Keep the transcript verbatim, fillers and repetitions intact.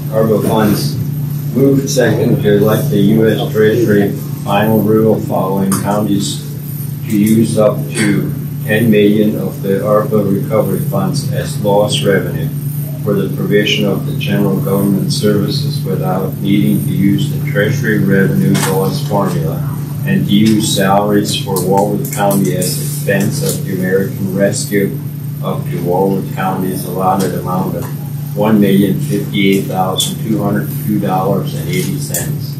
ARPA funds. Move second to elect the U S Treasury final rule following counties to use up to ten million dollars of the ARPA recovery funds as lost revenue for the provision of the general government services without needing to use the Treasury revenue loss formula, and to use salaries for Walworth County as expense of the American Rescue up to Walworth County's allotted amount of one million fifty-eight thousand two hundred two dollars and eighty cents.